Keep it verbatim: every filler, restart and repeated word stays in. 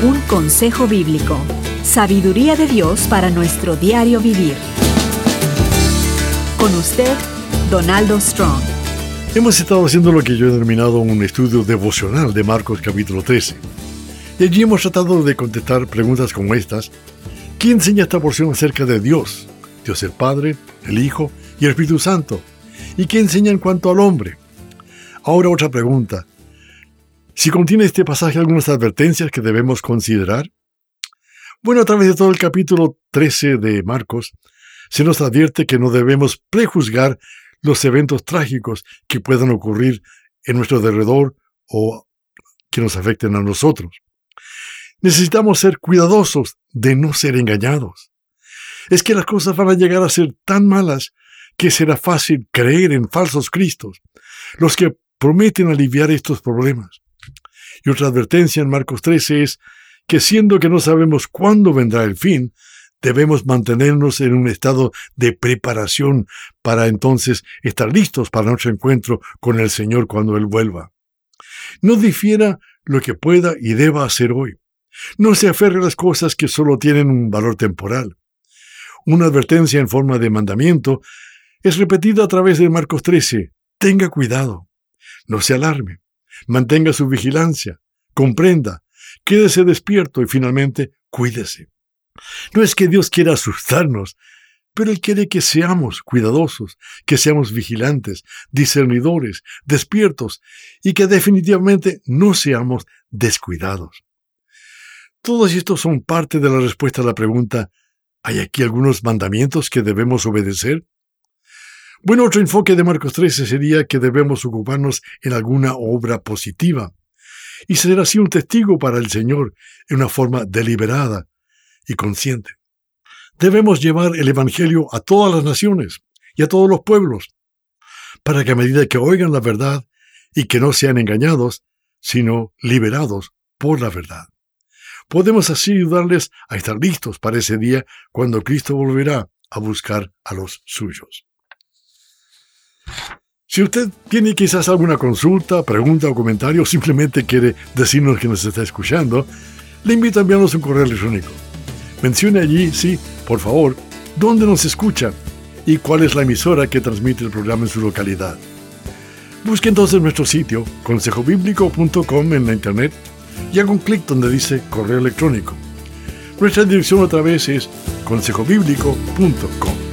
Un consejo bíblico. Sabiduría de Dios para nuestro diario vivir. Con usted, Donaldo Strong. Hemos estado haciendo lo que yo he denominado un estudio devocional de Marcos capítulo trece. Y allí hemos tratado de contestar preguntas como estas. ¿Quién enseña esta porción acerca de Dios? Dios el Padre, el Hijo y el Espíritu Santo. ¿Y qué enseña en cuanto al hombre? Ahora otra pregunta. ¿Si contiene este pasaje algunas advertencias que debemos considerar? Bueno, a través de todo el capítulo trece de Marcos, se nos advierte que no debemos prejuzgar los eventos trágicos que puedan ocurrir en nuestro alrededor o que nos afecten a nosotros. Necesitamos ser cuidadosos de no ser engañados. Es que las cosas van a llegar a ser tan malas que será fácil creer en falsos cristos, los que prometen aliviar estos problemas. Y otra advertencia en Marcos trece es que siendo que no sabemos cuándo vendrá el fin, debemos mantenernos en un estado de preparación para entonces estar listos para nuestro encuentro con el Señor cuando Él vuelva. No difiera lo que pueda y deba hacer hoy. No se aferre a las cosas que solo tienen un valor temporal. Una advertencia en forma de mandamiento es repetida a través de Marcos trece. Tenga cuidado. No se alarme. Mantenga su vigilancia. Comprenda. Quédese despierto y finalmente cuídese. No es que Dios quiera asustarnos, pero Él quiere que seamos cuidadosos, que seamos vigilantes, discernidores, despiertos y que definitivamente no seamos descuidados. Todos estos son parte de la respuesta a la pregunta, ¿hay aquí algunos mandamientos que debemos obedecer? Bueno, otro enfoque de Marcos trece sería que debemos ocuparnos en alguna obra positiva y ser así un testigo para el Señor en una forma deliberada y consciente. Debemos llevar el Evangelio a todas las naciones y a todos los pueblos, para que a medida que oigan la verdad y que no sean engañados, sino liberados por la verdad. Podemos así ayudarles a estar listos para ese día cuando Cristo volverá a buscar a los suyos. Si usted tiene quizás alguna consulta, pregunta o comentario, o simplemente quiere decirnos que nos está escuchando, le invito a enviarnos un correo electrónico. Mencione allí, sí, por favor, dónde nos escucha y cuál es la emisora que transmite el programa en su localidad. Busque entonces nuestro sitio, consejo bíblico punto com en la internet, y haga un clic donde dice correo electrónico. Nuestra dirección otra vez es consejo bíblico punto com.